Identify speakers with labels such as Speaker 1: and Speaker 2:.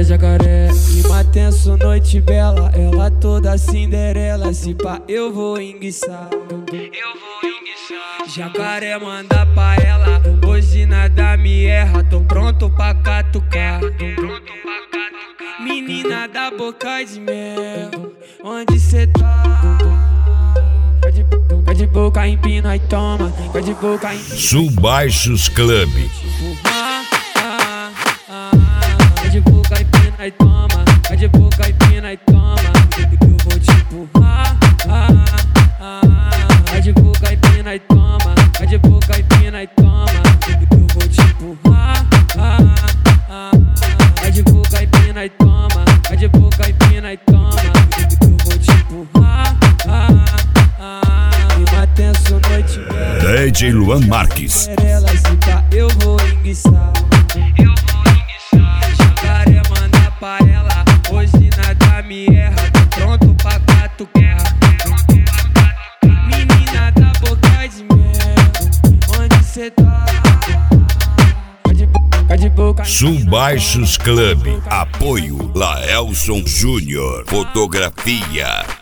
Speaker 1: jacaré. Clima tenso, noite bela, ela toda Cinderela. Se pá, eu vou enguiçar. Jacaré manda pra ela, hoje nada me erra. Tô pronto pra catucar. Menina da boca de mel, onde cê tá? Vai de boca, empina e toma. Vai de boca, empina.
Speaker 2: Sul Baixos Club.
Speaker 1: Vai de boca, empina e toma. Vai de boca, empina e toma. Eu vou te empurrar. Vai de boca, empina e toma. Vai de boca, empina e toma. Eu vou te empurrar. Vai de boca, empina e toma. Vai de boca, empina e toma. Eu vou te empurrar. Clima tenso, noite bela.
Speaker 2: DJ Luan Marques.
Speaker 1: Eu vou enguiçar. Jacaré manda pra ela, hoje nada me erra. Tô pronto pra catucar. Menina da boca de mel, onde cê tá? Vai de boca.
Speaker 2: Sul Baixos Club. Apoio Laelson Júnior. Fotografia.